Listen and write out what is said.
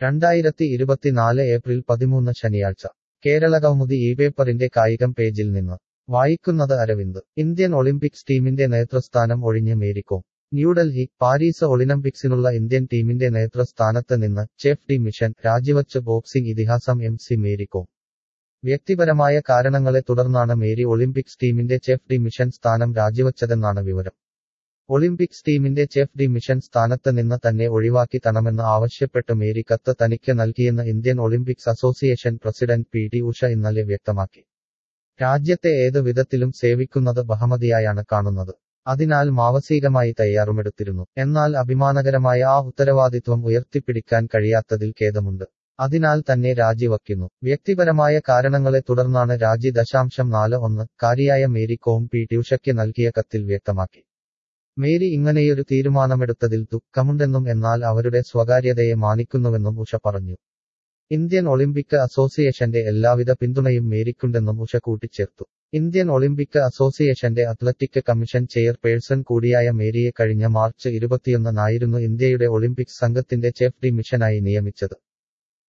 2024 April 13 ശനിയാഴ്ച കേരളകൗമുദി പേപ്പറിന്റെ കായികം പേജിൽ നിന്ന് വായിക്കുന്നത് അരവിന്ദ്. ഇന്ത്യൻ ഒളിമ്പിക്സ് ടീമിന്റെ നേതൃസ്ഥാനം ഒഴിഞ്ഞ് മേരി കോം. ന്യൂഡൽഹി. പാരീസ് ഒളിമ്പിക്സിനുള്ള ഇന്ത്യൻ ടീമിന്റെ നേതൃസ്ഥാനത്ത് നിന്ന് ചെഫ് ഡി മിഷൻ രാജിവച്ച് ബോക്സിംഗ് ഇതിഹാസം മേരി കോം. വ്യക്തിപരമായ കാരണങ്ങളെ തുടർന്നാണ് മേരി ഒളിമ്പിക്സ് ടീമിന്റെ ചെഫ് ഡി മിഷൻ സ്ഥാനം രാജിവച്ചതെന്നാണ് വിവരം. ഒളിമ്പിക്സ് ടീമിന്റെ ചെഫ് ഡി മിഷൻ സ്ഥാനത്ത് നിന്ന് തന്നെ ഒഴിവാക്കി തണമെന്ന് ആവശ്യപ്പെട്ട് മേരി കത്ത് തനിക്ക് നൽകിയെന്ന് Indian Olympics association president P T. Usha ഇന്നലെ വ്യക്തമാക്കി. രാജ്യത്തെ ഏത് വിധത്തിലും സേവിക്കുന്നത് ബഹുമതിയായാണ് കാണുന്നത്. അതിനാൽ മാനസികമായി തയ്യാറെടുത്തിരുന്നു. എന്നാൽ അഭിമാനകരമായ ആ ഉത്തരവാദിത്വം ഉയർത്തിപ്പിടിക്കാൻ കഴിയാത്തതിൽ ഖേദമുണ്ട്. അതിനാൽ തന്നെ രാജിവയ്ക്കുന്നു. വ്യക്തിപരമായ കാരണങ്ങളെ തുടർന്നാണ് രാജി. 41 കാരിയായ മേരി കോം പി.ടി. ഉഷയ്ക്ക് നൽകിയ കത്തിൽ വ്യക്തമാക്കി. മേരി ഇങ്ങനെയൊരു തീരുമാനമെടുത്തതിൽ ദുഃഖമുണ്ടെന്നും എന്നാൽ അവരുടെ സ്വകാര്യതയെ മാനിക്കുന്നുവെന്നും ഉഷ പറഞ്ഞു. ഇന്ത്യൻ ഒളിമ്പിക് അസോസിയേഷന്റെ എല്ലാവിധ പിന്തുണയും മേരിക്കുണ്ടെന്നും ഉഷ കൂട്ടിച്ചേർത്തു. ഇന്ത്യൻ ഒളിമ്പിക് അസോസിയേഷന്റെ അത്ലറ്റിക് കമ്മീഷൻ ചെയർപേഴ്സൺ കൂടിയായ മേരിയെ കഴിഞ്ഞ മാർച്ച് 21 ഇന്ത്യയുടെ ഒളിമ്പിക്സ് സംഘത്തിന്റെ ചെഫ് ഡി മിഷനായി നിയമിച്ചത്.